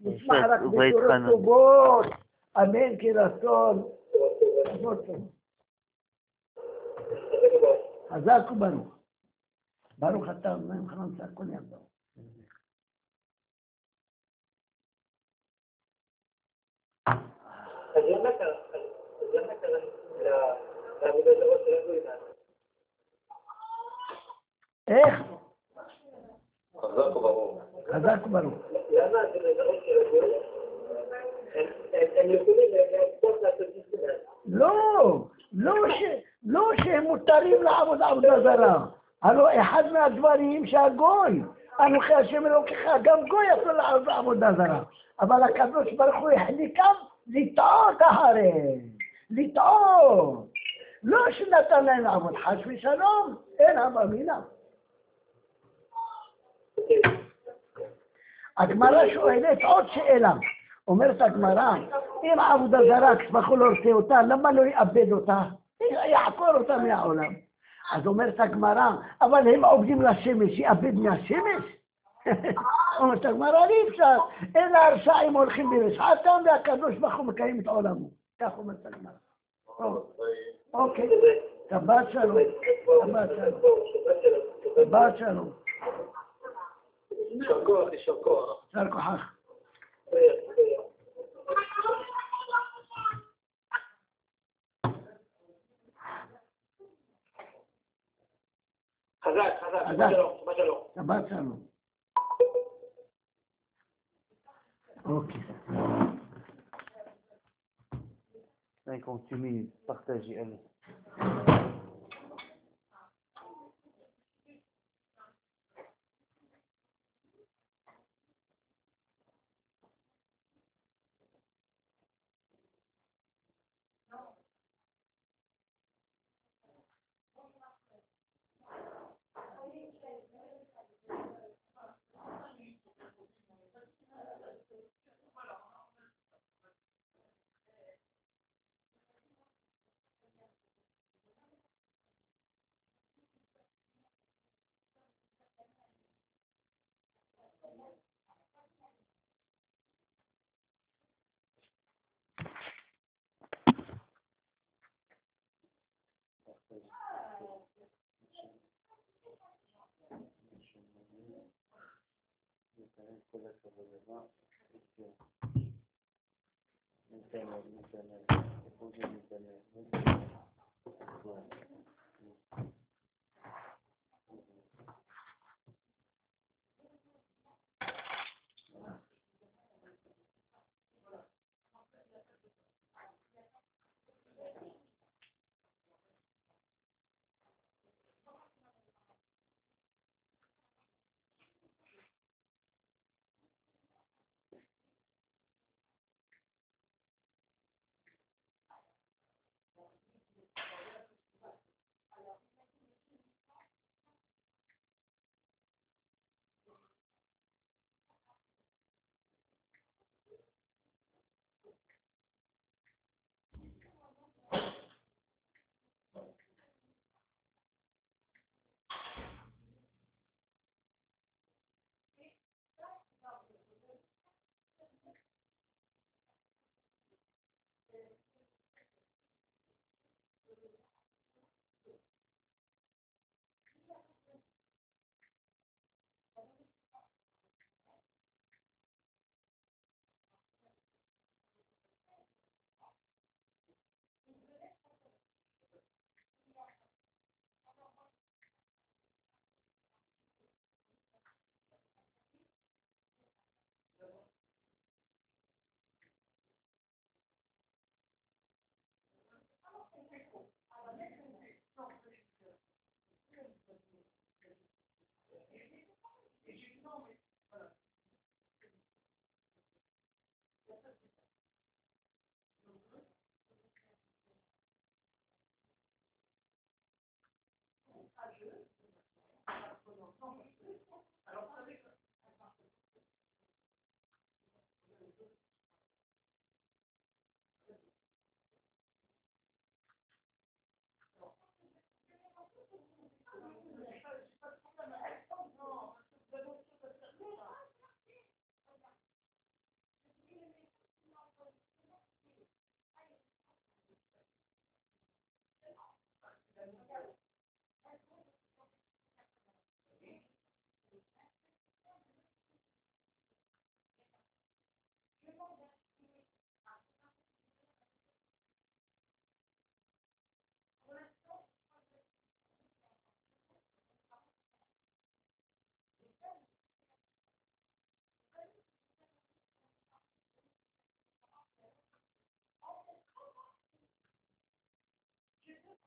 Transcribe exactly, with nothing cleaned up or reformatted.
נשמח רק בשורות טובות, אמן כי רצון. חזק וברוך. ברוך אתה אמן חנן הכל יעזור. אז למה קרה? אז למה קרה לעבודה זרות של הגויים? איך? חזק וברוך. חזק וברוך. למה העבודה זרות של הגויים? הם יכולים לעשות לעשות ישראל. לא, לא שהם מותרים לעבוד עבודה זרה. הלוא אחד מהדברים שהגוי, אנוכי השם אלוקיך, גם גוי יכול לעבוד עבודה זרה. אבל הקדוש ברוך הוא החליקם לטעות אחריהם, לטעות. לא שנתן להם לעבוד, חס ושלום, אין הבמינה. הגמרא שואלת עוד שאלה. אומרת הגמרא, אם עבודה זרה, כשבחור לא רוצה אותה, למה לא יאבד אותה? יעקור אותה מהעולם. אז אומרת הגמרא, אבל הם עובדים לשמש, יאבד מהשמש? אומרת הגמרא, אי אפשר, אלא הרשעים הולכים ברשעתם, והקדוש ברוך הוא מקיים את עולמו. כך אומרת הגמרא. אוקיי, שבת שלום, שבת שלום, שבת שלום. יישר כוח, יישר כוח. יישר כוחך. חזק, חזק, שבת שלום, שבת שלום. שבת שלום. אוקיי. On continue de partager, allez. Internet, internet, depois do internet,